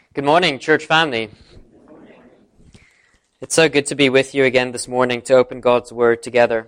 Good morning, church family. It's so good to be with you again this morning to open God's Word together.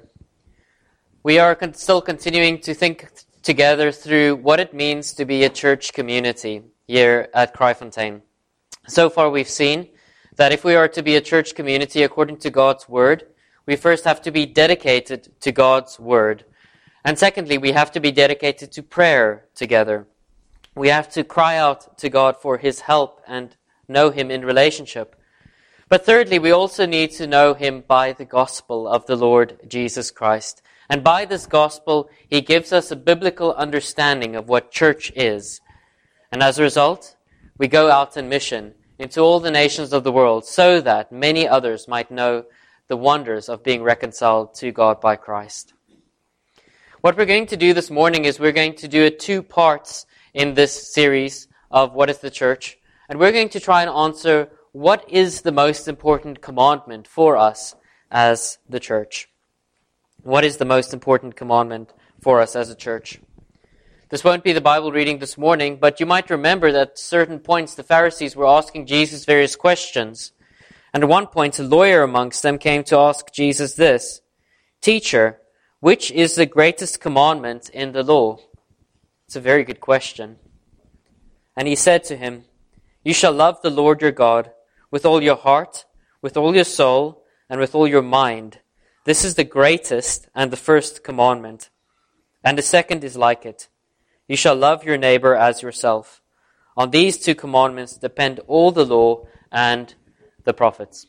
We are still continuing to think together through what it means to be a church community here at Cryfontaine. So far we've seen that if we are to be a church community according to God's Word, we first have to be dedicated to God's Word. And secondly, we have to be dedicated to prayer together. We have to cry out to God for His help and know Him in relationship. But thirdly, we also need to know Him by the gospel of the Lord Jesus Christ. And by this gospel, He gives us a biblical understanding of what church is. And as a result, we go out on mission into all the nations of the world so that many others might know the wonders of being reconciled to God by Christ. What we're going to do this morning is we're going to do it 2 parts in this series of What is the Church? And we're going to try and answer what is the most important commandment for us as the church. What is the most important commandment for us as a church? This won't be the Bible reading this morning, but you might remember that at certain points the Pharisees were asking Jesus various questions. And at one point a lawyer amongst them came to ask Jesus this, "Teacher, which is the greatest commandment in the law?" It's a very good question. And he said to him, "You shall love the Lord your God with all your heart, with all your soul, and with all your mind. This is the greatest and the first commandment. And the second is like it. You shall love your neighbor as yourself. On these 2 commandments depend all the law and the prophets."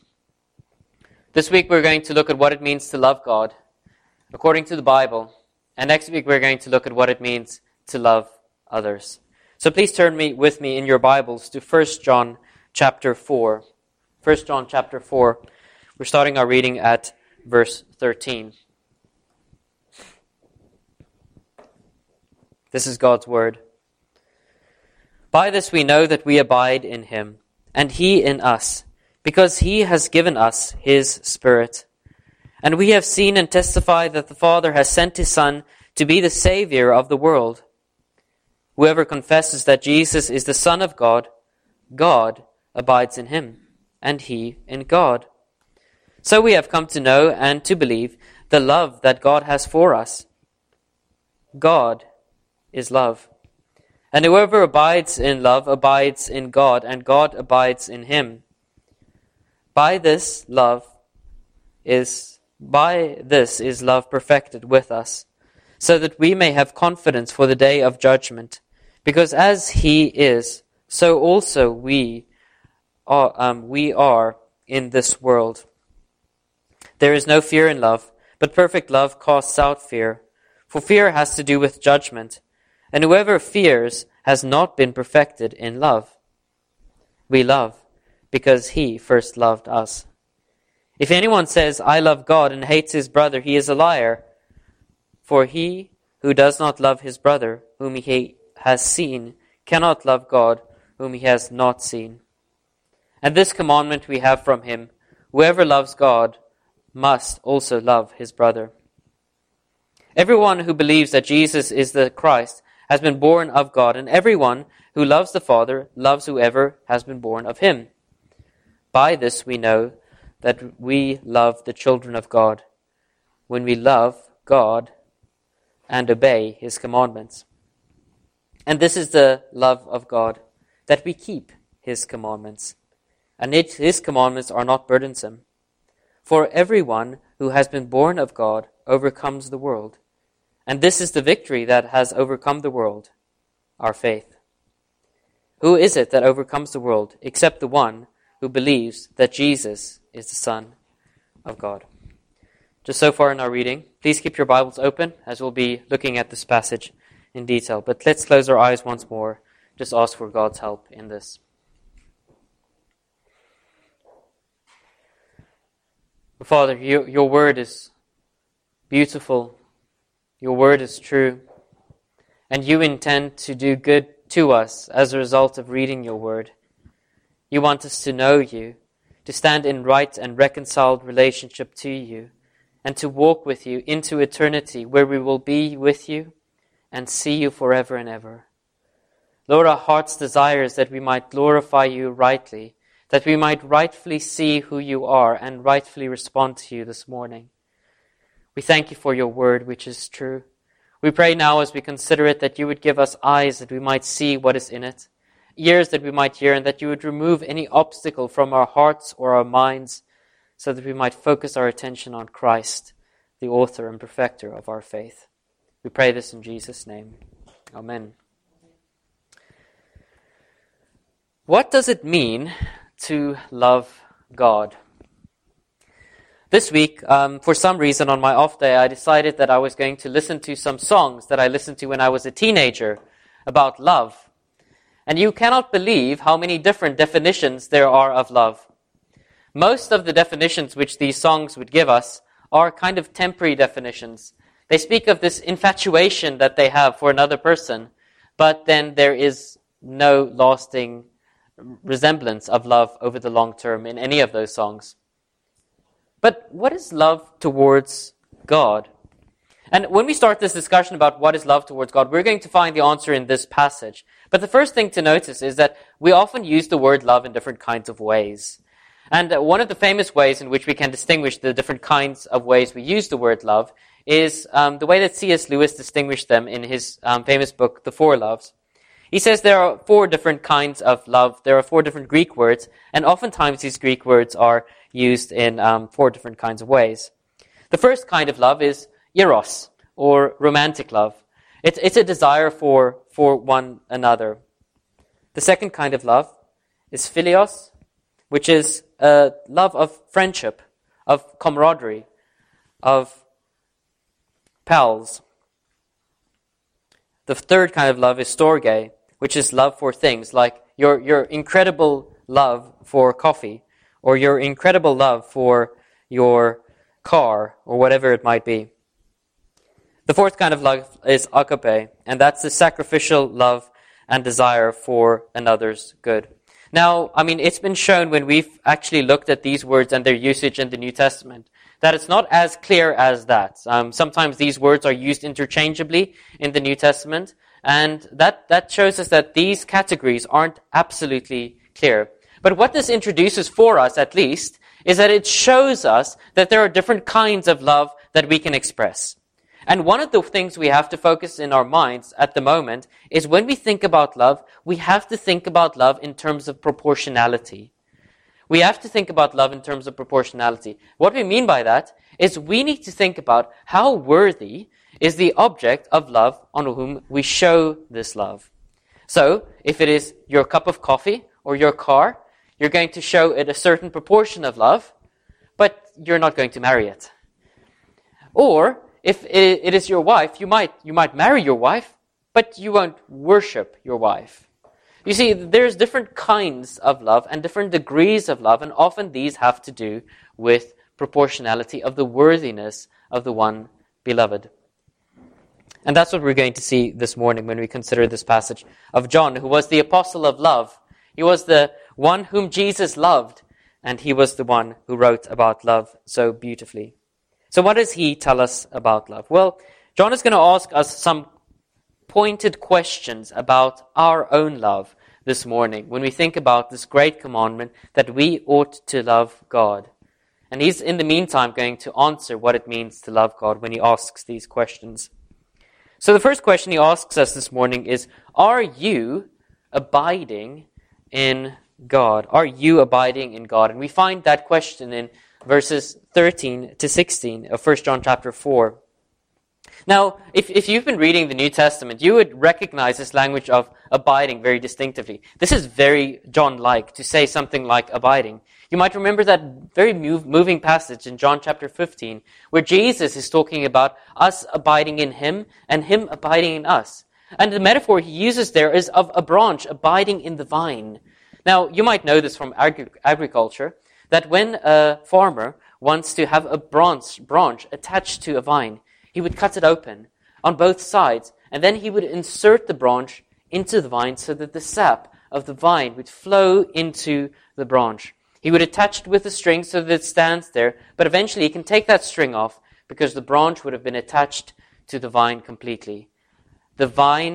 This week we're going to look at what it means to love God according to the Bible. And next week we're going to look at what it means to love others. So please turn with me in your Bibles to 1 John chapter 4. 1 John chapter 4. We're starting our reading at verse 13. This is God's word. "By this we know that we abide in Him, and He in us, because He has given us His Spirit. And we have seen and testified that the Father has sent His Son to be the Savior of the world. Whoever confesses that Jesus is the Son of God, God abides in Him, and He in God. So we have come to know and to believe the love that God has for us. God is love. And whoever abides in love abides in God, and God abides in him. By this is love perfected with us, so that we may have confidence for the day of judgment. Because as He is, so also we are in this world. There is no fear in love, but perfect love casts out fear. For fear has to do with judgment, and whoever fears has not been perfected in love. We love because He first loved us. If anyone says, 'I love God,' and hates his brother, he is a liar. For he who does not love his brother, whom he has seen, cannot love God, whom he has not seen. And this commandment we have from Him, whoever loves God must also love his brother. Everyone who believes that Jesus is the Christ has been born of God, and everyone who loves the Father loves whoever has been born of Him. By this we know that we love the children of God, when we love God and obey His commandments. And this is the love of God, that we keep His commandments. And His commandments are not burdensome. For everyone who has been born of God overcomes the world. And this is the victory that has overcome the world, our faith. Who is it that overcomes the world, except the one who believes that Jesus is the Son of God?" Just so far in our reading, please keep your Bibles open as we'll be looking at this passage in detail. But let's close our eyes once more, just ask for God's help in this. Father, your word is beautiful. Your word is true. And you intend to do good to us as a result of reading your word. You want us to know you, to stand in right and reconciled relationship to you, and to walk with you into eternity, where we will be with you and see you forever and ever. Lord, our heart's desire is that we might glorify you rightly, that we might rightfully see who you are and rightfully respond to you this morning. We thank you for your word, which is true. We pray now as we consider it that you would give us eyes that we might see what is in it, ears that we might hear, and that you would remove any obstacle from our hearts or our minds so that we might focus our attention on Christ, the author and perfecter of our faith. We pray this in Jesus' name. Amen. What does it mean to love God? This week, for some reason on my off day, I decided that I was going to listen to some songs that I listened to when I was a teenager about love. And you cannot believe how many different definitions there are of love. Most of the definitions which these songs would give us are kind of temporary definitions. They speak of this infatuation that they have for another person, but then there is no lasting resemblance of love over the long term in any of those songs. But what is love towards God? And when we start this discussion about what is love towards God, we're going to find the answer in this passage. But the first thing to notice is that we often use the word love in different kinds of ways. And one of the famous ways in which we can distinguish the different kinds of ways we use the word love is the way that C.S. Lewis distinguished them in his famous book, The Four Loves. He says there are 4 different kinds of love. There are 4 different Greek words, and oftentimes these Greek words are used in 4 different kinds of ways. The first kind of love is eros, or romantic love. It's a desire for one another. The second kind of love is philios, which is a love of friendship, of camaraderie, of pals. The third kind of love is storge, which is love for things, like your incredible love for coffee, or your incredible love for your car, or whatever it might be. The fourth kind of love is agape, and that's the sacrificial love and desire for another's good. Now, it's been shown when we've actually looked at these words and their usage in the New Testament that it's not as clear as that. Sometimes these words are used interchangeably in the New Testament, and that shows us that these categories aren't absolutely clear. But what this introduces for us, at least, is that it shows us that there are different kinds of love that we can express. And one of the things we have to focus in our minds at the moment is when we think about love, we have to think about love in terms of proportionality. We have to think about love in terms of proportionality. What we mean by that is we need to think about how worthy is the object of love on whom we show this love. So, if it is your cup of coffee or your car, you're going to show it a certain proportion of love, but you're not going to marry it. Or, if it is your wife, you might marry your wife, but you won't worship your wife. You see, there's different kinds of love and different degrees of love, and often these have to do with proportionality of the worthiness of the one beloved. And that's what we're going to see this morning when we consider this passage of John, who was the apostle of love. He was the one whom Jesus loved, and he was the one who wrote about love so beautifully. So what does he tell us about love? Well, John is going to ask us some pointed questions about our own love this morning when we think about this great commandment that we ought to love God. And he's in the meantime going to answer what it means to love God when he asks these questions. So the first question he asks us this morning is, are you abiding in God? Are you abiding in God? And we find that question in verses 13 to 16 of 1 John chapter 4. Now, if you've been reading the New Testament, you would recognize this language of abiding very distinctively. This is very John-like to say something like abiding. You might remember that very moving passage in John chapter 15, where Jesus is talking about us abiding in him and him abiding in us. And the metaphor he uses there is of a branch abiding in the vine. Now, you might know this from agriculture, that when a farmer wants to have a branch attached to a vine, he would cut it open on both sides, and then he would insert the branch into the vine so that the sap of the vine would flow into the branch. He would attach it with a string so that it stands there, but eventually he can take that string off because the branch would have been attached to the vine completely. The vine's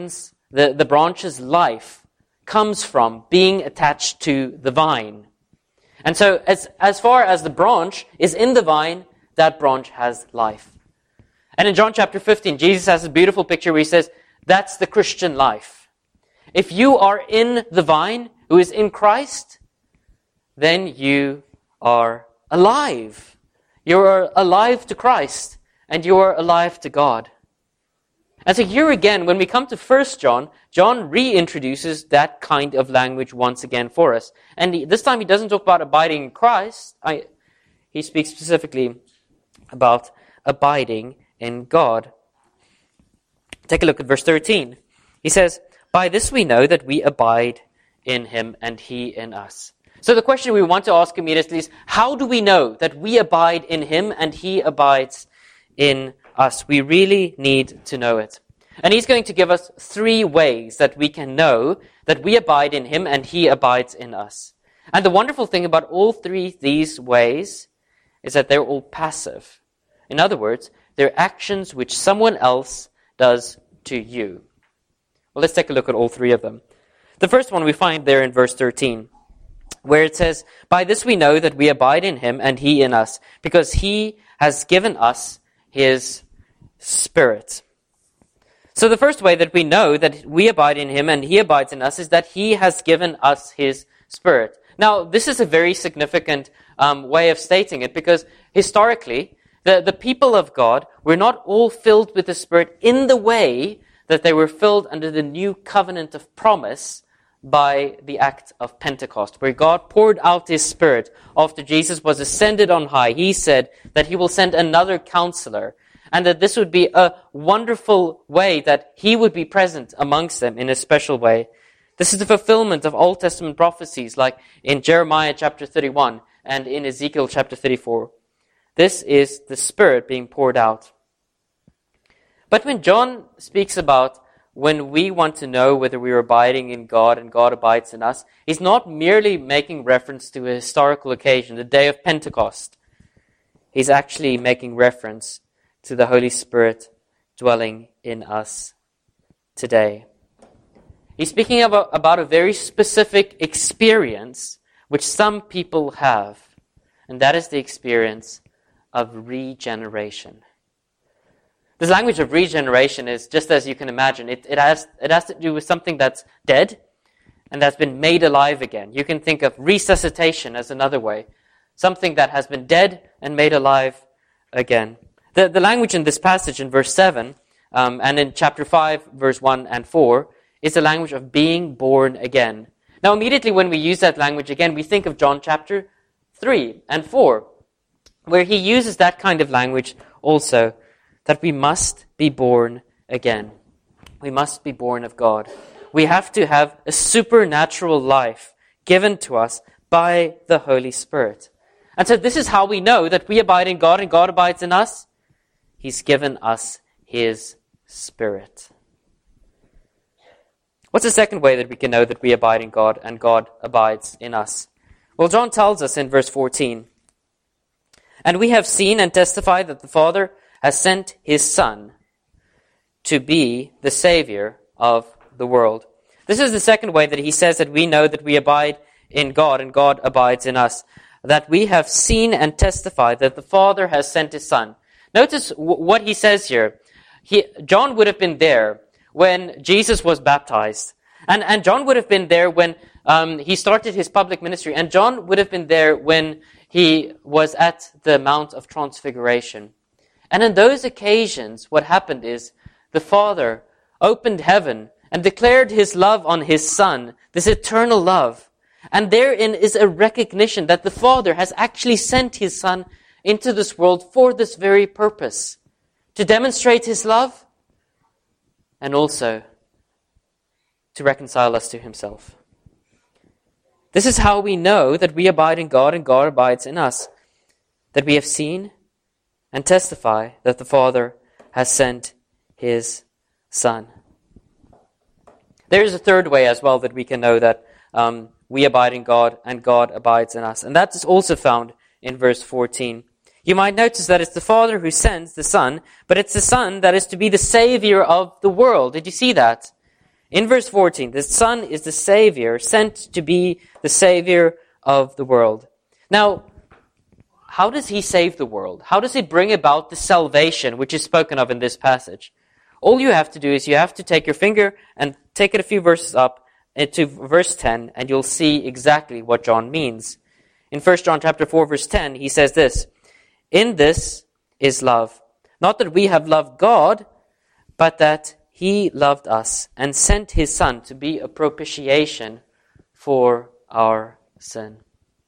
the branch's life comes from being attached to the vine. And so as far as the branch is in the vine, that branch has life. And in John chapter 15, Jesus has a beautiful picture where he says, that's the Christian life. If you are in the vine, who is in Christ, then you are alive. You are alive to Christ, and you are alive to God. And so here again, when we come to 1 John, John reintroduces that kind of language once again for us. And this time he doesn't talk about abiding in Christ. He speaks specifically about abiding in God. Take a look at verse 13. He says, by this we know that we abide in him and he in us. So the question we want to ask immediately is, how do we know that we abide in him and he abides in us? We really need to know it. And he's going to give us 3 ways that we can know that we abide in him and he abides in us. And the wonderful thing about all 3 these ways is that they're all passive. In other words, they're actions which someone else does to you. Well, let's take a look at all 3 of them. The first one we find there in verse 13, where it says, by this we know that we abide in him and he in us, because he has given us his Spirit. So the first way that we know that we abide in him and he abides in us is that he has given us his Spirit. Now, this is a very significant way of stating it, because historically, the people of God were not all filled with the Spirit in the way that they were filled under the new covenant of promise by the act of Pentecost, where God poured out his Spirit after Jesus was ascended on high. He said that he will send another counselor, and that this would be a wonderful way that he would be present amongst them in a special way. This is the fulfillment of Old Testament prophecies, like in Jeremiah chapter 31 and in Ezekiel chapter 34. This is the Spirit being poured out. But when John speaks about when we want to know whether we are abiding in God and God abides in us, he's not merely making reference to a historical occasion, the day of Pentecost. He's actually making reference to the Holy Spirit dwelling in us today. He's speaking about a very specific experience which some people have, and that is the experience of regeneration. This language of regeneration is, just as you can imagine, it has to do with something that's dead and that's been made alive again. You can think of resuscitation as another way. Something that has been dead and made alive again. The language in this passage in verse 7 and in chapter 5, verse 1 and 4 is the language of being born again. Now immediately when we use that language again, we think of John chapter 3 and 4, where he uses that kind of language also, that we must be born again. We must be born of God. We have to have a supernatural life given to us by the Holy Spirit. And so this is how we know that we abide in God and God abides in us. He's given us his Spirit. What's the second way that we can know that we abide in God and God abides in us? Well, John tells us in verse 14, and we have seen and testified that the Father has sent his Son to be the Savior of the world. This is the second way that he says that we know that we abide in God and God abides in us. That we have seen and testified that the Father has sent his Son. Notice what he says here. John would have been there when Jesus was baptized. And John would have been there when he started his public ministry. And John would have been there when he was at the Mount of Transfiguration. And in those occasions, what happened is the Father opened heaven and declared his love on his Son, this eternal love. And therein is a recognition that the Father has actually sent his Son into this world for this very purpose, to demonstrate his love and also to reconcile us to himself. This is how we know that we abide in God and God abides in us, that we have seen and testify that the Father has sent his Son. There is a third way as well that we can know that we abide in God and God abides in us. And that is also found in verse 14. You might notice that it's the Father who sends the Son, but it's the Son that is to be the Savior of the world. Did you see that? In verse 14, the Son is the Savior, sent to be the Savior of the world. Now, how does he save the world? How does he bring about the salvation which is spoken of in this passage? All you have to do is you have to take your finger and take it a few verses up to verse 10, and you'll see exactly what John means. In 1 John chapter 4, verse 10, he says this, "In this is love, not that we have loved God, but that he loved us and sent his Son to be a propitiation for our sin."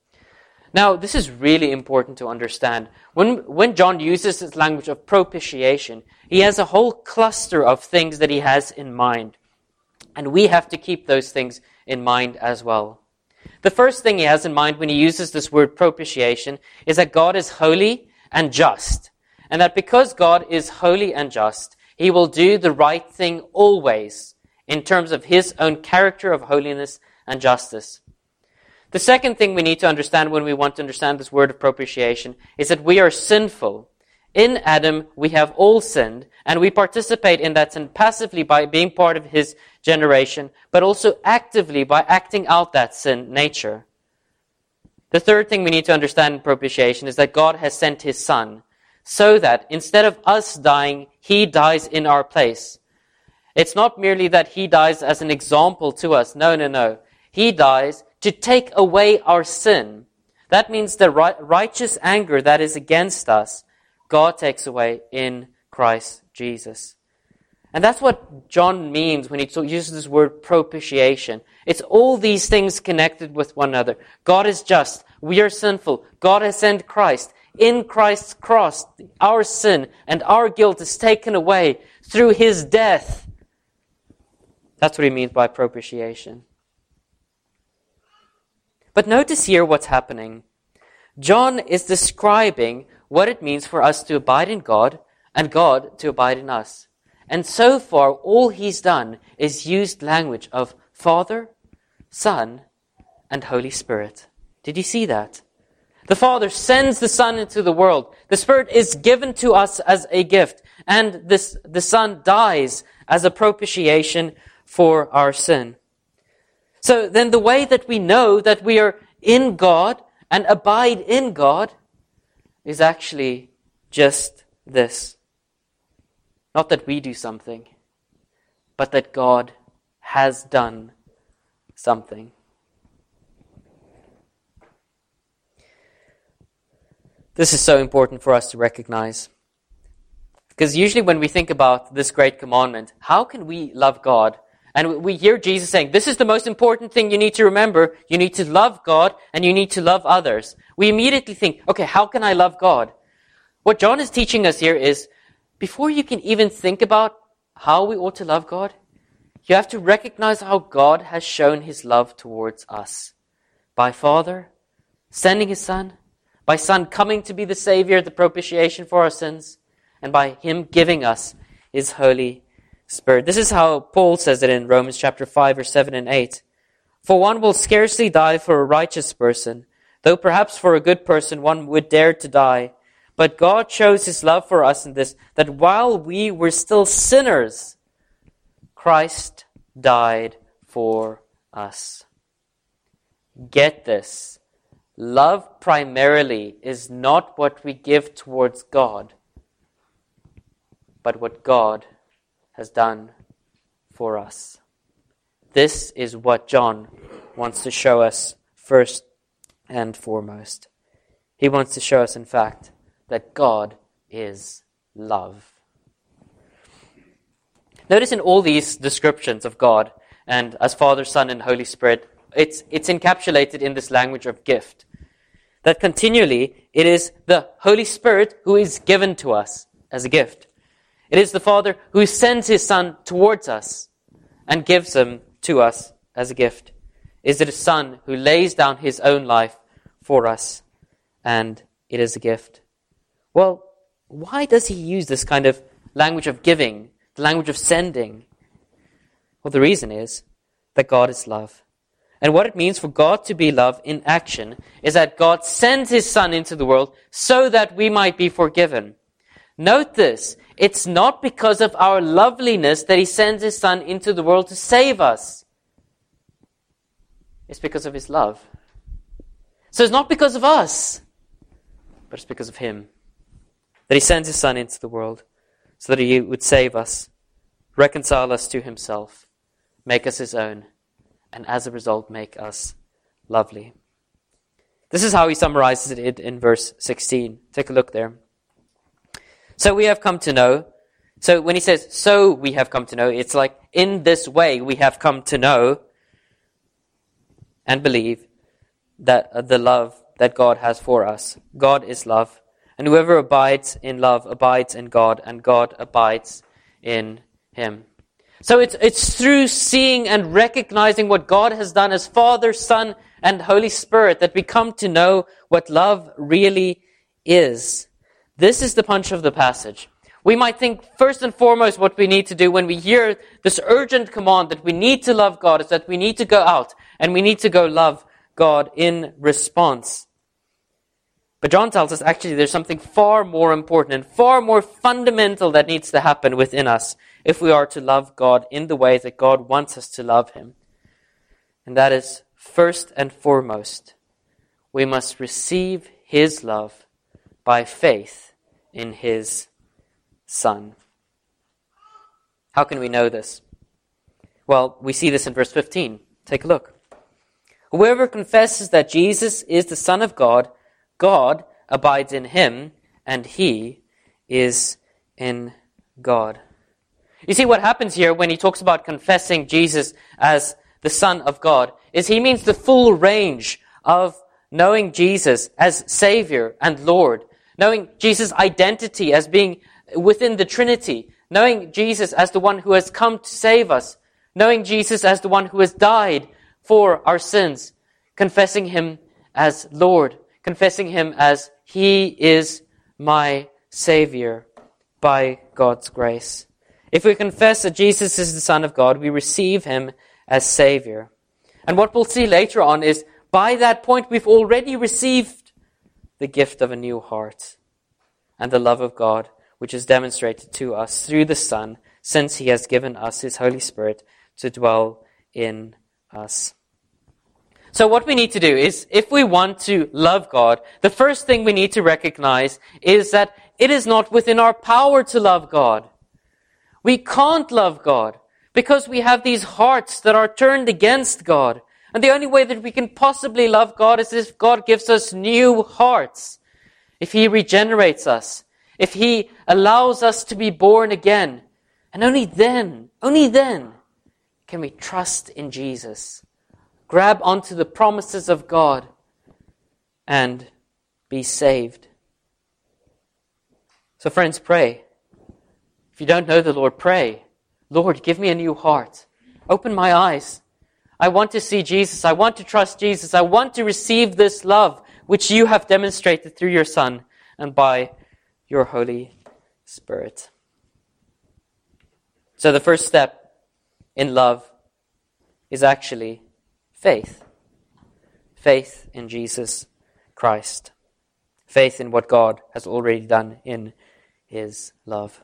Now, this is really important to understand. When John uses this language of propitiation, he has a whole cluster of things that he has in mind. And we have to keep those things in mind as well. The first thing he has in mind when he uses this word propitiation is that God is holy and just. And that because God is holy and just, he will do the right thing always in terms of his own character of holiness and justice. The second thing we need to understand when we want to understand this word of propitiation is that we are sinful. In Adam, we have all sinned, and we participate in that sin passively by being part of his generation, but also actively by acting out that sin nature. The third thing we need to understand in propitiation is that God has sent his Son, so that instead of us dying, he dies in our place. It's not merely that he dies as an example to us. No. He dies to take away our sin. That means the righteous anger that is against us, God takes away in Christ Jesus. And that's what John means when he uses this word propitiation. It's all these things connected with one another. God is just. We are sinful. God has sent Christ. In Christ's cross, our sin and our guilt is taken away through his death. That's what he means by propitiation. But notice here what's happening. John is describing what it means for us to abide in God and God to abide in us. And so far, all he's done is used language of Father, Son, and Holy Spirit. Did you see that? The Father sends the Son into the world. The Spirit is given to us as a gift. And the Son dies as a propitiation for our sin. So then the way that we know that we are in God and abide in God is actually just this. Not that we do something, but that God has done something. This is so important for us to recognize. Because usually when we think about this great commandment, how can we love God? And we hear Jesus saying, this is the most important thing you need to remember. You need to love God and you need to love others. We immediately think, okay, how can I love God? What John is teaching us here is, before you can even think about how we ought to love God, you have to recognize how God has shown his love towards us. By Father sending his Son, by Son coming to be the Savior, the propitiation for our sins, and by him giving us his Holy Spirit. This is how Paul says it in Romans chapter 5, verse 7 and 8. For one will scarcely die for a righteous person, though perhaps for a good person one would dare to die. But God shows his love for us in this, that while we were still sinners, Christ died for us. Get this. Love primarily is not what we give towards God, but what God has done for us. This is what John wants to show us first and foremost. He wants to show us, in fact, that God is love. Notice in all these descriptions of God and as Father, Son, and Holy Spirit, it's encapsulated in this language of gift. That continually it is the Holy Spirit who is given to us as a gift. It is the Father who sends his Son towards us and gives him to us as a gift. Is it a Son who lays down his own life for us, and it is a gift? Well, why does he use this kind of language of giving, the language of sending? Well, the reason is that God is love. And what it means for God to be love in action is that God sends his Son into the world so that we might be forgiven. Note this, it's not because of our loveliness that he sends his Son into the world to save us. It's because of his love. So it's not because of us, but it's because of him that he sends his Son into the world so that he would save us, reconcile us to himself, make us his own, and as a result make us lovely. This is how he summarizes it in verse 16. Take a look there. So we have come to know. So when he says, so we have come to know, it's like in this way we have come to know and believe that the love that God has for us. God is love. And whoever abides in love abides in God, and God abides in him. So it's through seeing and recognizing what God has done as Father, Son, and Holy Spirit that we come to know what love really is. This is the punch of the passage. We might think first and foremost what we need to do when we hear this urgent command that we need to love God is that we need to go out and we need to go love God in response. But John tells us actually there's something far more important and far more fundamental that needs to happen within us if we are to love God in the way that God wants us to love him. And that is, first and foremost, we must receive his love by faith in his Son. How can we know this? Well, we see this in verse 15. Take a look. Whoever confesses that Jesus is the Son of God, God abides in him, and he is in God. You see what happens here when he talks about confessing Jesus as the Son of God is he means the full range of knowing Jesus as Savior and Lord, knowing Jesus' identity as being within the Trinity, knowing Jesus as the one who has come to save us, knowing Jesus as the one who has died for our sins, confessing him as Lord, confessing him as he is my Savior by God's grace. If we confess that Jesus is the Son of God, we receive him as Savior. And what we'll see later on is by that point we've already received the gift of a new heart and the love of God, which is demonstrated to us through the Son, since he has given us his Holy Spirit to dwell in us. So what we need to do is, if we want to love God, the first thing we need to recognize is that it is not within our power to love God. We can't love God because we have these hearts that are turned against God. And the only way that we can possibly love God is if God gives us new hearts. If he regenerates us. If he allows us to be born again. And only then can we trust in Jesus. Grab onto the promises of God and be saved. So friends, pray. If you don't know the Lord, pray. Lord, give me a new heart. Open my eyes. I want to see Jesus. I want to trust Jesus. I want to receive this love which you have demonstrated through your Son and by your Holy Spirit. So the first step in love is actually faith. Faith in Jesus Christ. Faith in what God has already done in his love.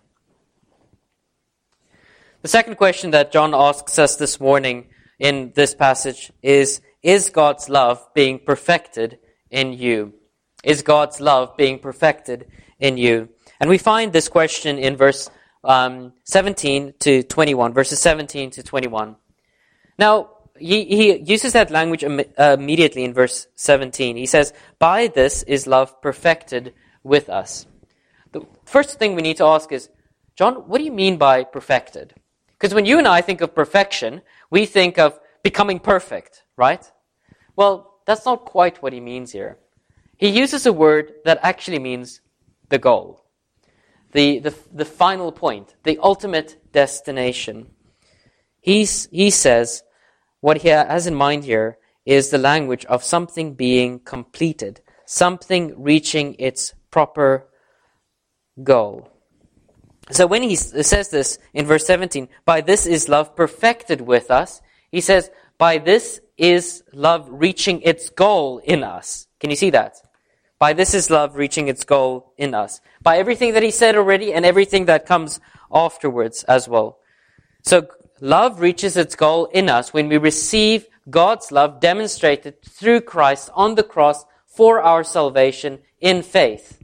The second question that John asks us this morning in this passage is God's love being perfected in you? Is God's love being perfected in you? And we find this question in verse 17 to 21, verses 17 to 21. Now, he uses that language immediately in verse 17. He says, by this is love perfected with us. The first thing we need to ask is, John, what do you mean by perfected? Because when you and I think of perfection, we think of becoming perfect, right? Well, that's not quite what he means here. He uses a word that actually means the goal, the final point, the ultimate destination. He says what he has in mind here is the language of something being completed, something reaching its proper goal. So when he says this in verse 17, by this is love perfected with us, he says, by this is love reaching its goal in us. Can you see that? By this is love reaching its goal in us. By everything that he said already and everything that comes afterwards as well. So love reaches its goal in us when we receive God's love demonstrated through Christ on the cross for our salvation in faith.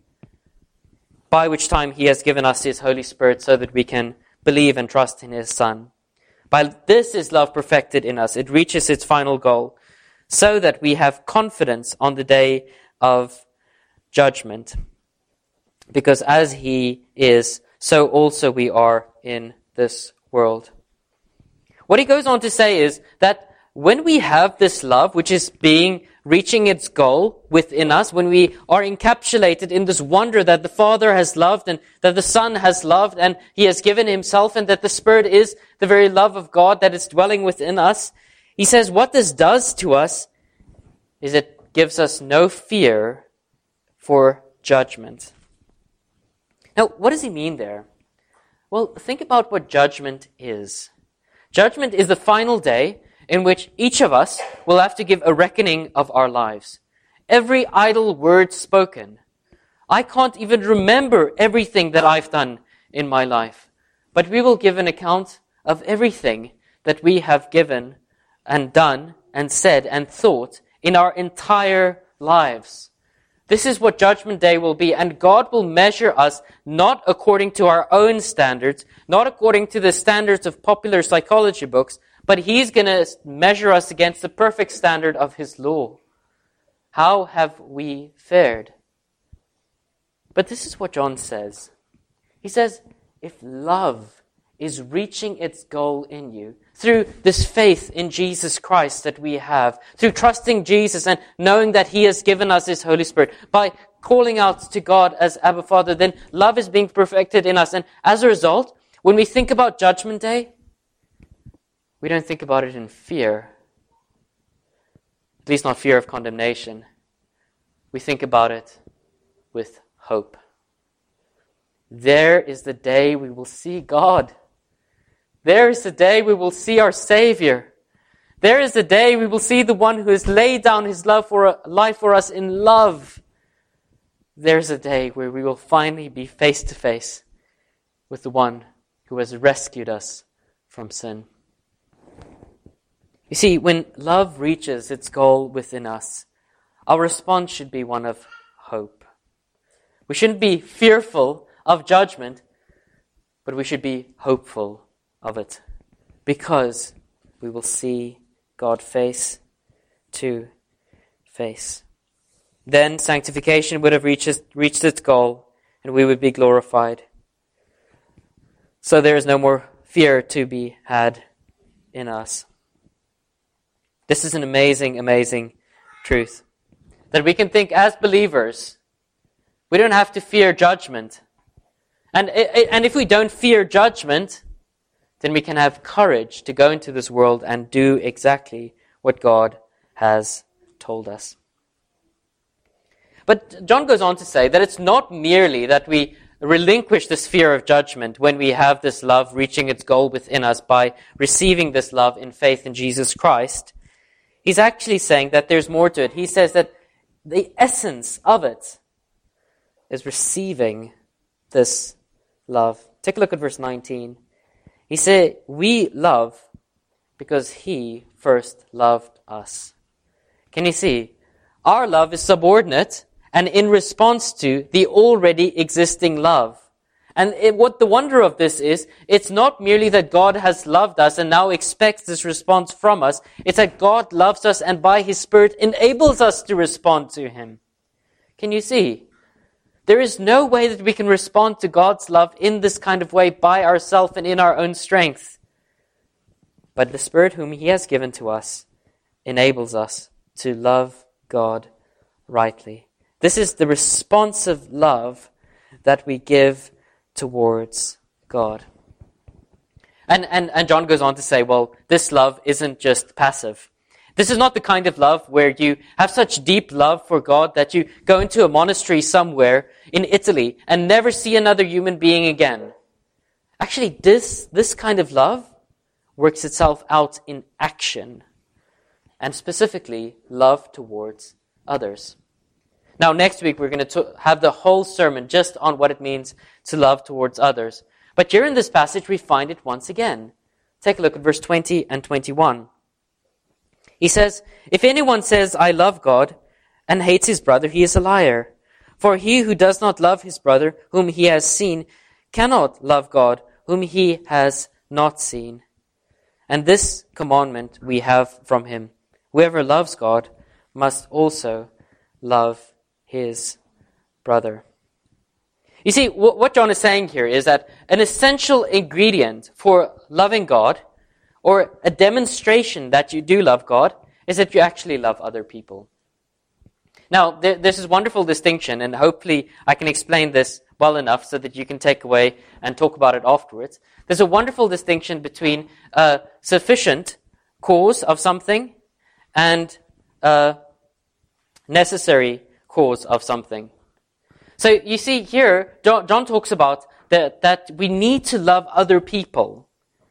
By which time he has given us his Holy Spirit so that we can believe and trust in his Son. By this is love perfected in us. It reaches its final goal so that we have confidence on the day of judgment. Because as he is, so also we are in this world. What he goes on to say is that when we have this love, which is reaching its goal within us, when we are encapsulated in this wonder that the Father has loved and that the Son has loved and he has given himself and that the Spirit is the very love of God that is dwelling within us, he says what this does to us is it gives us no fear for judgment. Now, what does he mean there? Well, think about what judgment is. Judgment is the final day in which each of us will have to give a reckoning of our lives. Every idle word spoken. I can't even remember everything that I've done in my life. But we will give an account of everything that we have given and done and said and thought in our entire lives. This is what Judgment Day will be, and God will measure us not according to our own standards, not according to the standards of popular psychology books, but he's going to measure us against the perfect standard of his law. How have we fared? But this is what John says. He says, if love is reaching its goal in you, through this faith in Jesus Christ that we have, through trusting Jesus and knowing that he has given us his Holy Spirit, by calling out to God as Abba Father, then love is being perfected in us. And as a result, when we think about Judgment Day, we don't think about it in fear. At least not fear of condemnation. We think about it with hope. There is the day we will see God. There is the day we will see our Savior. There is the day we will see the one who has laid down his life for us in love. There's a day where we will finally be face to face with the one who has rescued us from sin. You see, when love reaches its goal within us, our response should be one of hope. We shouldn't be fearful of judgment, but we should be hopeful of it, because we will see God face to face. Then sanctification would have reached its goal, and we would be glorified. So there is no more fear to be had in us. This is an amazing, amazing truth. That we can think as believers, we don't have to fear judgment. And if we don't fear judgment, then we can have courage to go into this world and do exactly what God has told us. But John goes on to say that it's not merely that we relinquish this fear of judgment when we have this love reaching its goal within us by receiving this love in faith in Jesus Christ. He's actually saying that there's more to it. He says that the essence of it is receiving this love. Take a look at verse 19. He said, we love because he first loved us. Can you see? Our love is subordinate and in response to the already existing love. And what the wonder of this is, it's not merely that God has loved us and now expects this response from us. It's that God loves us and by his Spirit enables us to respond to him. Can you see? There is no way that we can respond to God's love in this kind of way by ourselves and in our own strength. But the Spirit whom he has given to us enables us to love God rightly. This is the responsive love that we give towards God. And John goes on to say, well, this love isn't just passive. This is not the kind of love where you have such deep love for God that you go into a monastery somewhere in Italy and never see another human being again. Actually, this kind of love works itself out in action, and specifically love towards others. Now, next week, we're going to have the whole sermon just on what it means to love towards others. But here in this passage, we find it once again. Take a look at verse 20 and 21. He says, "If anyone says, 'I love God,' and hates his brother, he is a liar. For he who does not love his brother, whom he has seen, cannot love God, whom he has not seen. And this commandment we have from him: whoever loves God must also love his brother." You see, what John is saying here is that an essential ingredient for loving God, or a demonstration that you do love God, is that you actually love other people. Now, there's this wonderful distinction, and hopefully I can explain this well enough so that you can take away and talk about it afterwards. There's a wonderful distinction between a sufficient cause of something and a necessary cause of something. So you see here, John talks about that we need to love other people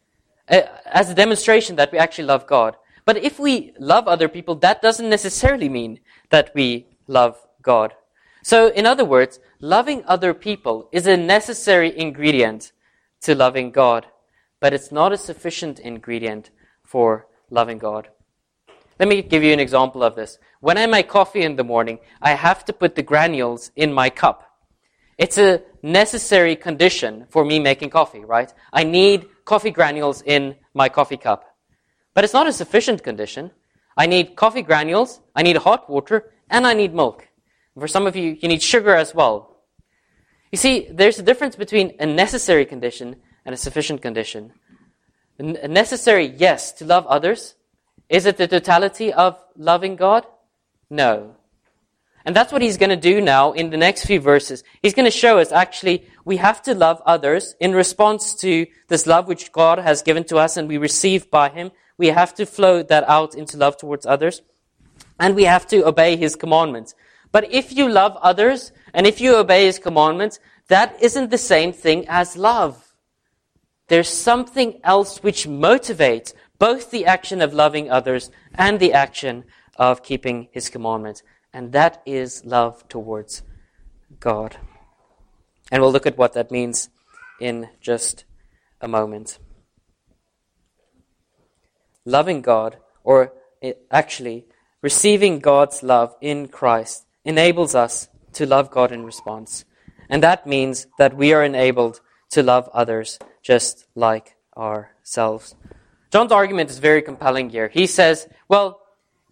as a demonstration that we actually love God. But if we love other people, that doesn't necessarily mean that we love God. So in other words, loving other people is a necessary ingredient to loving God, but it's not a sufficient ingredient for loving God. Let me give you an example of this. When I make coffee in the morning, I have to put the granules in my cup. It's a necessary condition for me making coffee, right? I need coffee granules in my coffee cup. But it's not a sufficient condition. I need coffee granules, I need hot water, and I need milk. For some of you, you need sugar as well. You see, there's a difference between a necessary condition and a sufficient condition. A necessary, yes, to love others. Is it the totality of loving God? No. And that's what he's going to do now in the next few verses. He's going to show us actually we have to love others in response to this love which God has given to us and we receive by him. We have to flow that out into love towards others. And we have to obey his commandments. But if you love others and if you obey his commandments, that isn't the same thing as love. There's something else which motivates both the action of loving others and the action of keeping his commandments. And that is love towards God. And we'll look at what that means in just a moment. Loving God, or actually receiving God's love in Christ, enables us to love God in response. And that means that we are enabled to love others just like ourselves. John's argument is very compelling here. He says, well,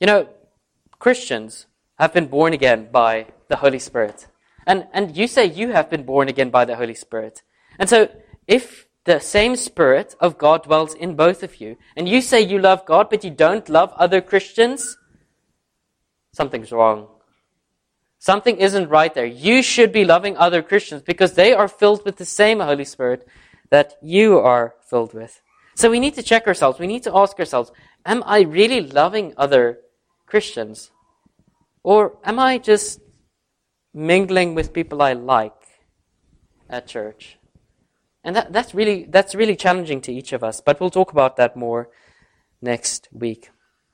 Christians have been born again by the Holy Spirit. And you say you have been born again by the Holy Spirit. And so if the same Spirit of God dwells in both of you, and you say you love God, but you don't love other Christians, something's wrong. Something isn't right there. You should be loving other Christians because they are filled with the same Holy Spirit that you are filled with. So we need to check ourselves. We need to ask ourselves, am I really loving other Christians? Or am I just mingling with people I like at church? And that's really challenging to each of us. But we'll talk about that more next week.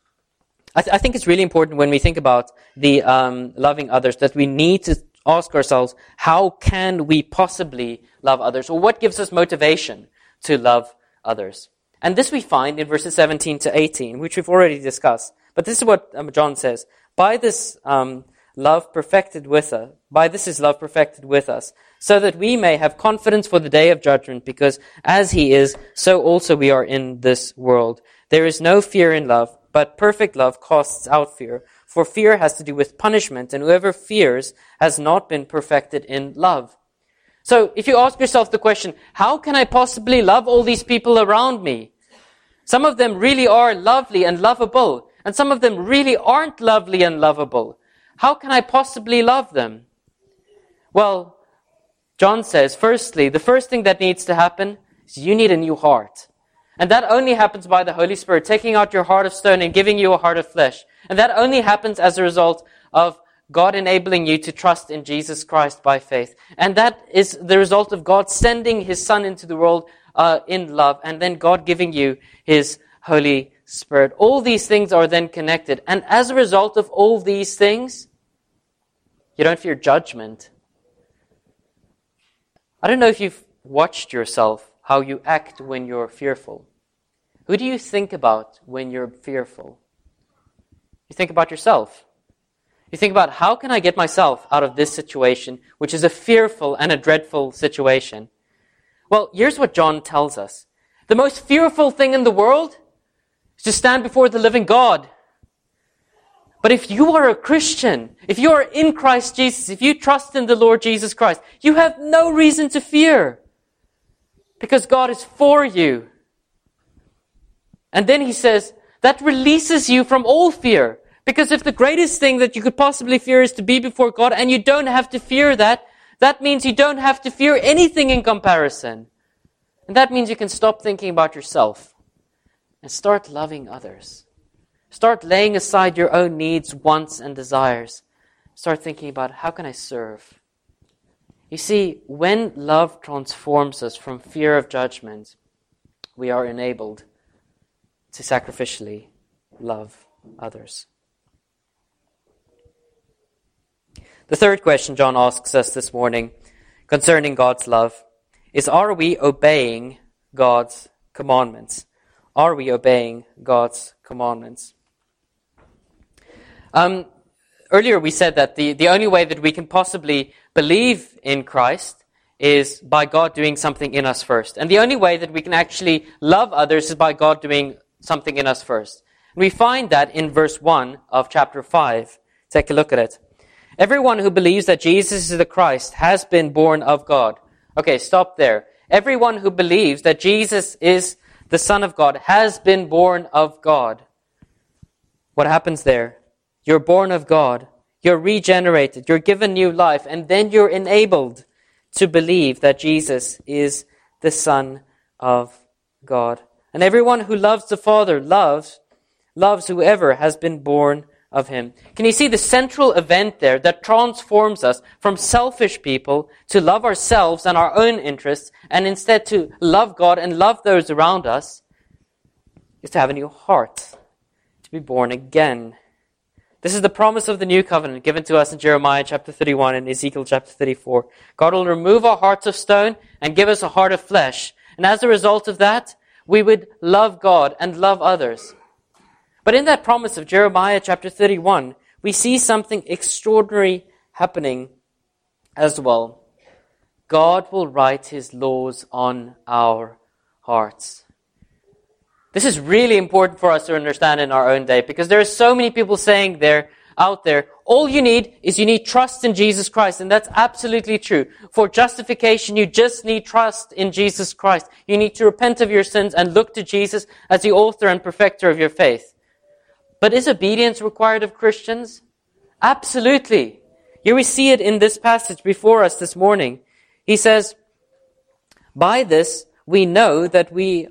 I think it's really important when we think about the loving others that we need to ask ourselves, how can we possibly love others? Or what gives us motivation to love others? And this we find in verses 17 to 18, which we've already discussed. But this is what John says. By this love perfected with us, by this is love perfected with us, so that we may have confidence for the day of judgment, because as he is, so also we are in this world. There is no fear in love, but perfect love casts out fear. For fear has to do with punishment, and whoever fears has not been perfected in love. So if you ask yourself the question, how can I possibly love all these people around me? Some of them really are lovely and lovable, and some of them really aren't lovely and lovable. How can I possibly love them? Well, John says, firstly, the first thing that needs to happen is you need a new heart. And that only happens by the Holy Spirit taking out your heart of stone and giving you a heart of flesh. And that only happens as a result of God enabling you to trust in Jesus Christ by faith. And that is the result of God sending his Son into the world in love, and then God giving you his Holy Spirit. All these things are then connected. And as a result of all these things, You don't fear judgment. I don't know if you've watched yourself, how you act when you're fearful. Who do you think about when you're fearful? You think about yourself. You think about, how can I get myself out of this situation, which is a fearful and a dreadful situation? Well, here's what John tells us. The most fearful thing in the world is to stand before the living God. But if you are a Christian, if you are in Christ Jesus, if you trust in the Lord Jesus Christ, you have no reason to fear. Because God is for you. And then he says, that releases you from all fear. Because if the greatest thing that you could possibly fear is to be before God, and you don't have to fear that, that means you don't have to fear anything in comparison. And that means you can stop thinking about yourself and start loving others. Start laying aside your own needs, wants, and desires. Start thinking about, how can I serve? You see, when love transforms us from fear of judgment, we are enabled to sacrificially love others. The third question John asks us this morning concerning God's love is, are we obeying God's commandments? Are we obeying God's commandments? Earlier we said that the only way that we can possibly believe in Christ is by God doing something in us first. And the only way that we can actually love others is by God doing something in us first. And we find that in verse 1 of chapter 5. Take a look at it. Everyone who believes that Jesus is the Christ has been born of God. Okay, stop there. Everyone who believes that Jesus is the Son of God has been born of God. What happens there? You're born of God. You're regenerated. You're given new life. And then you're enabled to believe that Jesus is the Son of God. And everyone who loves the Father loves whoever has been born of him. Can you see the central event there that transforms us from selfish people to love ourselves and our own interests, and instead to love God and love those around us, is to have a new heart, to be born again. This is the promise of the new covenant given to us in Jeremiah chapter 31 and Ezekiel chapter 34. God will remove our hearts of stone and give us a heart of flesh. And as a result of that, we would love God and love others. But in that promise of Jeremiah chapter 31, we see something extraordinary happening as well. God will write his laws on our hearts. This is really important for us to understand in our own day, because there are so many people saying out there, all you need is you need trust in Jesus Christ. And that's absolutely true. For justification, you just need trust in Jesus Christ. You need to repent of your sins and look to Jesus as the author and perfecter of your faith. But is obedience required of Christians? Absolutely. Here we see it in this passage before us this morning. He says, by this we know that we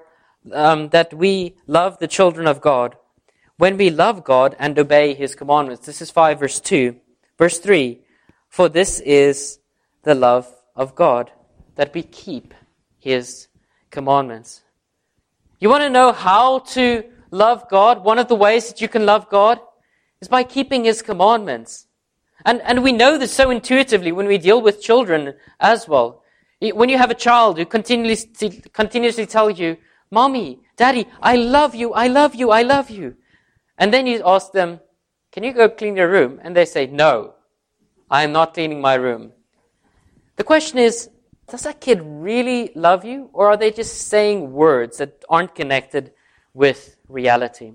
love the children of God, when we love God and obey his commandments. This is 5 verse 2. Verse 3, for this is the love of God, that we keep his commandments. You want to know how to love God? One of the ways that you can love God is by keeping his commandments. And we know this so intuitively when we deal with children as well. When you have a child who continuously tell you, Mommy, Daddy, I love you, I love you, I love you. And then you ask them, can you go clean your room? And they say, no, I am not cleaning my room. The question is, does that kid really love you? Or are they just saying words that aren't connected with reality?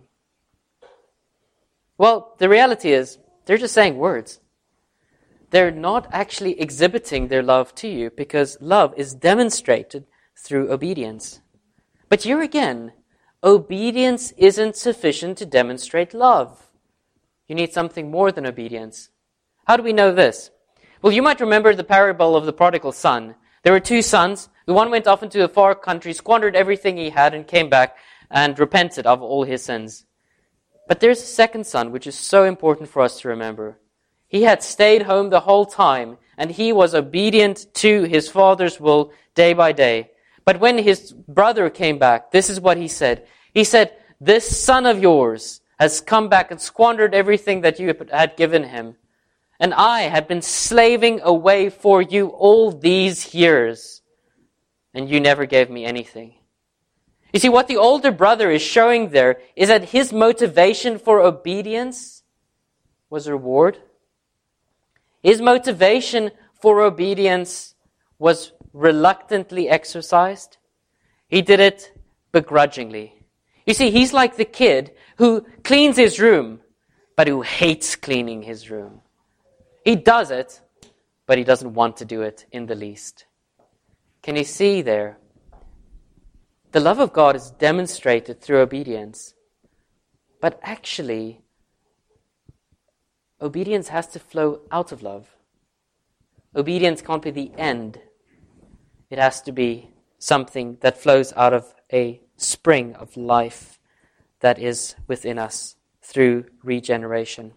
Well, the reality is, they're just saying words. They're not actually exhibiting their love to you, because love is demonstrated through obedience. But here again, obedience isn't sufficient to demonstrate love. You need something more than obedience. How do we know this? Well, you might remember the parable of the prodigal son. There were two sons. The one went off into a far country, squandered everything he had, and came back and repented of all his sins. But there's a second son, which is so important for us to remember. He had stayed home the whole time, and he was obedient to his father's will day by day. But when his brother came back, this is what he said. He said, this son of yours has come back and squandered everything that you had given him. and I had been slaving away for you all these years, and you never gave me anything. You see, what the older brother is showing there is that his motivation for obedience was reward. His motivation for obedience was reluctantly exercised. He did it begrudgingly. You see, he's like the kid who cleans his room, but who hates cleaning his room. He does it, but he doesn't want to do it in the least. Can you see there? The love of God is demonstrated through obedience. But actually, obedience has to flow out of love. Obedience can't be the end. It has to be something that flows out of a spring of life that is within us through regeneration.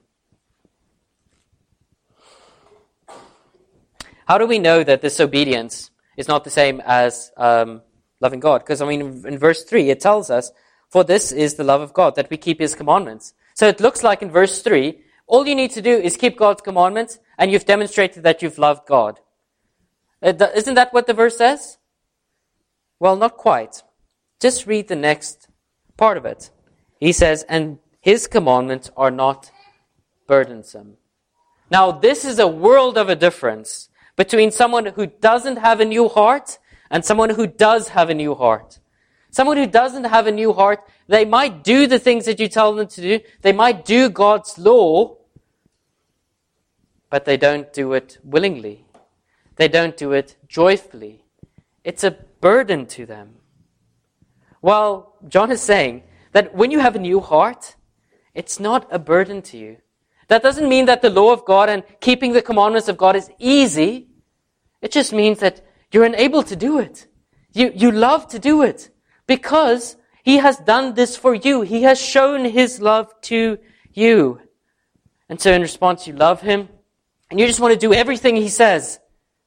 How do we know that this obedience is not the same as loving God? Because, in verse 3, it tells us, for this is the love of God, that we keep His commandments. So it looks like in verse 3, all you need to do is keep God's commandments, and you've demonstrated that you've loved God. Isn't that what the verse says? Well, not quite. Just read the next part of it. He says, and His commandments are not burdensome. Now, this is a world of a difference between someone who doesn't have a new heart and someone who does have a new heart. Someone who doesn't have a new heart, they might do the things that you tell them to do. They might do God's law, but they don't do it willingly. They don't do it joyfully. It's a burden to them. Well, John is saying that when you have a new heart, it's not a burden to you. That doesn't mean that the law of God and keeping the commandments of God is easy. It just means that you're unable to do it. You love to do it because He has done this for you. He has shown His love to you. And so in response, you love Him and you just want to do everything He says.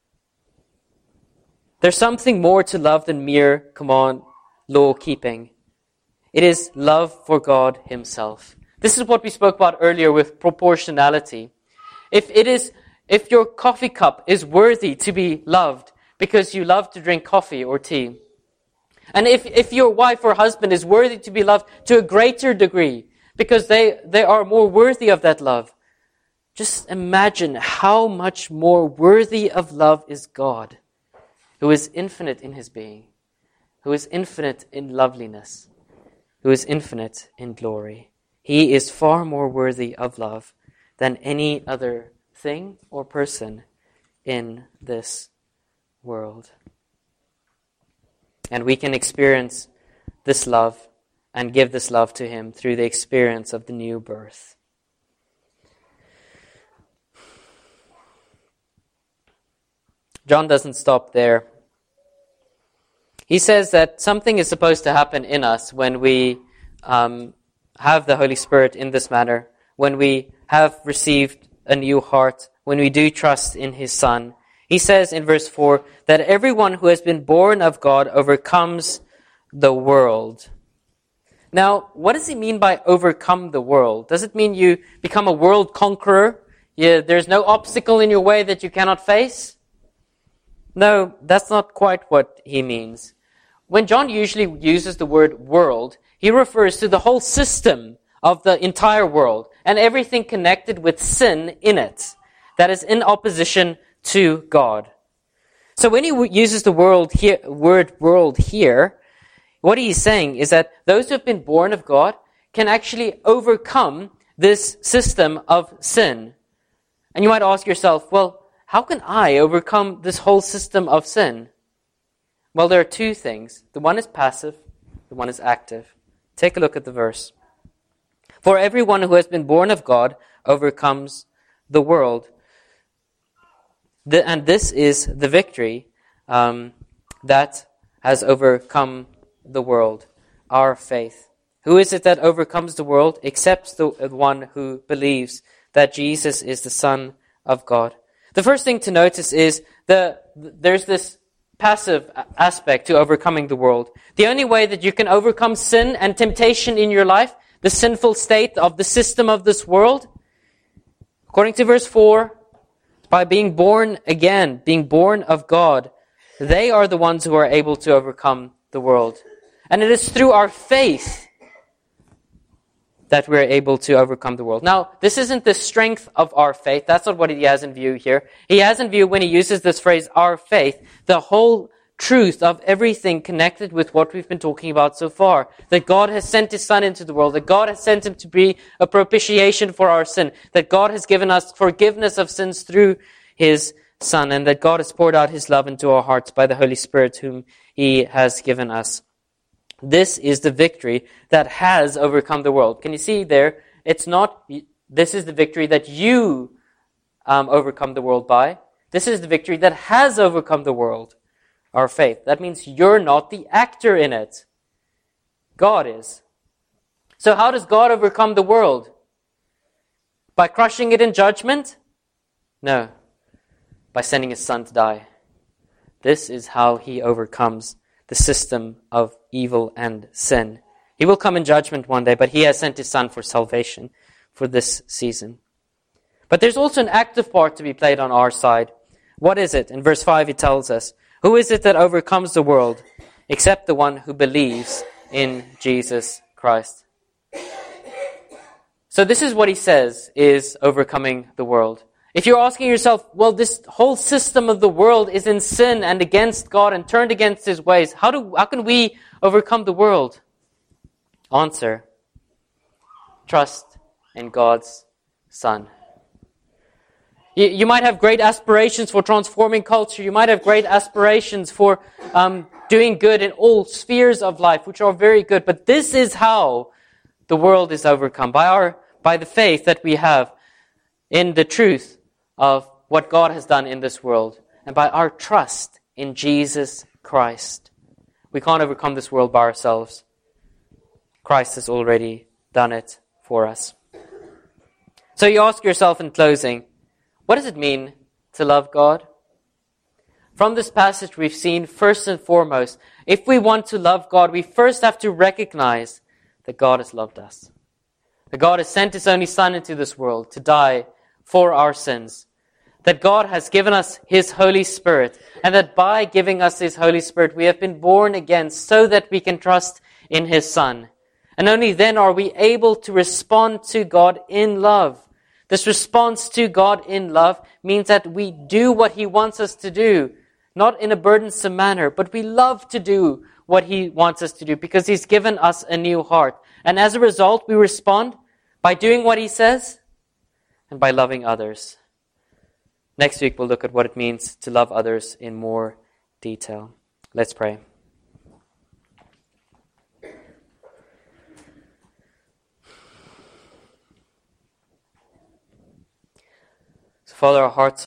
There's something more to love than mere command law keeping. It is love for God Himself. This is what we spoke about earlier with proportionality. If your coffee cup is worthy to be loved because you love to drink coffee or tea, and if your wife or husband is worthy to be loved to a greater degree because they are more worthy of that love, just imagine how much more worthy of love is God, who is infinite in His being, who is infinite in loveliness, who is infinite in glory. He is far more worthy of love than any other thing or person in this world. And we can experience this love and give this love to Him through the experience of the new birth. John doesn't stop there. He says that something is supposed to happen in us when we have the Holy Spirit in this manner, when we have received a new heart, when we do trust in His Son. He says in verse 4 that everyone who has been born of God overcomes the world. Now, what does he mean by overcome the world? Does it mean you become a world conqueror? There's no obstacle in your way that you cannot face? No, that's not quite what he means. When John usually uses the word world, he refers to the whole system of the entire world and everything connected with sin in it that is in opposition to God. So when he uses the word world here, what he's saying is that those who have been born of God can actually overcome this system of sin. And you might ask yourself, well, how can I overcome this whole system of sin? Well, there are two things. The one is passive, the one is active. Take a look at the verse. For everyone who has been born of God overcomes the world. And this is the victory that has overcome the world, our faith. Who is it that overcomes the world except the one who believes that Jesus is the Son of God? The first thing to notice is there's this passive aspect to overcoming the world. The only way that you can overcome sin and temptation in your life, the sinful state of the system of this world, according to verse 4, By being born again, being born of God, they are the ones who are able to overcome the world. And it is through our faith that we're able to overcome the world. Now, this isn't the strength of our faith. That's not what he has in view here. He has in view, when he uses this phrase, our faith, the whole truth of everything connected with what we've been talking about so far. That God has sent his Son into the world. That God has sent him to be a propitiation for our sin. That God has given us forgiveness of sins through his Son. And that God has poured out his love into our hearts by the Holy Spirit whom he has given us. This is the victory that has overcome the world. Can you see there? It's not, this is the victory that you overcome the world by. This is the victory that has overcome the world. Our faith. That means you're not the actor in it. God is. So how does God overcome the world? By crushing it in judgment? No. By sending his Son to die. This is how he overcomes the system of evil and sin. He will come in judgment one day, but he has sent his Son for salvation for this season. But there's also an active part to be played on our side. What is it? In verse 5 he tells us, who is it that overcomes the world except the one who believes in Jesus Christ? So this is what he says is overcoming the world. If you're asking yourself, well, this whole system of the world is in sin and against God and turned against his ways, how can we overcome the world? Answer, trust in God's Son. You might have great aspirations for transforming culture. You might have great aspirations for doing good in all spheres of life, which are very good. But this is how the world is overcome, by the faith that we have in the truth of what God has done in this world, and by our trust in Jesus Christ. We can't overcome this world by ourselves. Christ has already done it for us. So you ask yourself in closing, what does it mean to love God? From this passage we've seen, first and foremost, if we want to love God, we first have to recognize that God has loved us. That God has sent his only Son into this world to die for our sins. That God has given us his Holy Spirit. And that by giving us his Holy Spirit, we have been born again so that we can trust in his Son. And only then are we able to respond to God in love. This response to God in love means that we do what he wants us to do. Not in a burdensome manner, but we love to do what he wants us to do because he's given us a new heart. And as a result, we respond by doing what he says and by loving others. Next week, we'll look at what it means to love others in more detail. Let's pray. So, Father, our hearts